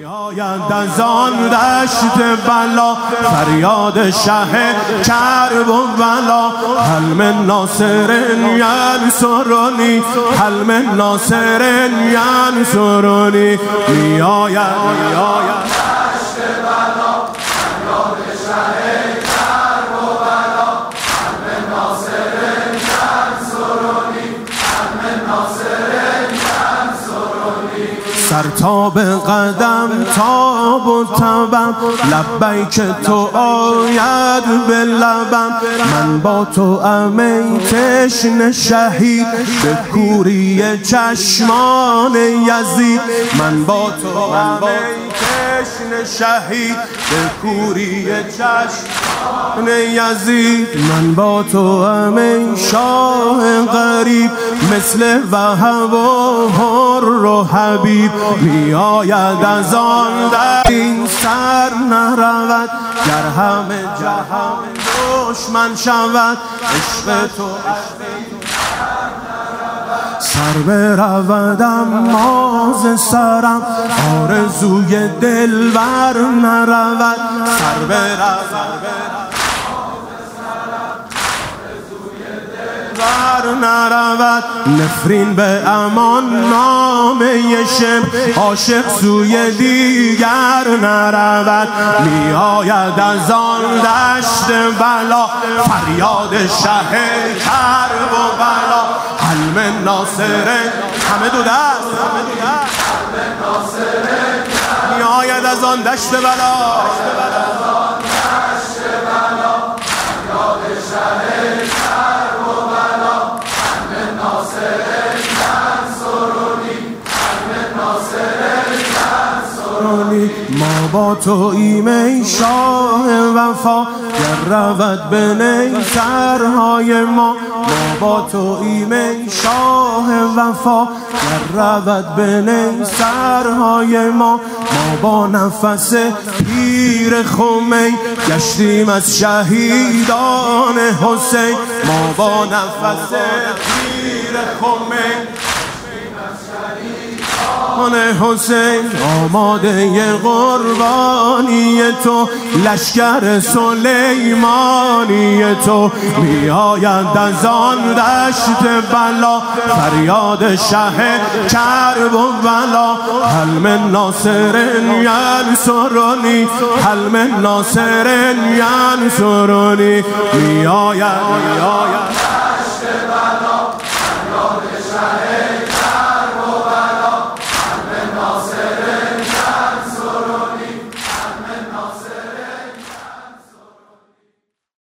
میآید از آن دشت بلا فریاد شه کرب و بلا. هل من ناصر ینصرنی، هل من ناصر ینصرنی. میآید دشت بلا فریاد شه کرب و بلا. هل من ناصر ینصرنی، هل من ناصر ینصرنی. سرتاب قدم تاب و تبم، لبیک تو آید به لبم. من با تو ام ای تشنه شهید، به کوری چشمان یزید. من با تو ام ای تشنه شهید، به کوری چشمان یزید. من با تو ام ای شاه غریب، مثل وهب و حر و حبیب. میآید از آن در این سر نرود، گر همه جهان دشمن شود. عشق تو سر برود اما ز سرم، آرزوی دلبر نرود. سر برود نرود، نفرین به امان نامه شب، عاشق سوی دیگر نرود. میآید از آن دشت بلا فریاد شه کرب و بلا. هل من ناصر، همه دو دست، میآید از آن دشت بلا فریاد شه کرب و بلا. هل من ناصر ینصرنی، هل من ناصر ینصرنی. ما با تو ایم ای شاه وفا، گر رود به نی سرهای ما. ما با تو ایم ای شاه وفا، گر رود به نی سرهای ما. ما با نفس پیر خمین، گشتیم از شهیدان حسین. ما با نفس پیر خمین حسین، آماده قربانی تو، لشکر سلیمانی تو. میآید از آن دشت بلا فریاد شه کرب و بلا. هل من ناصر ینصرنی، هل من ناصر ینصرنی. میآید دشت بلا فریاد شه کرب و بلا. هل من ناصر ینصرنی، هل من ناصر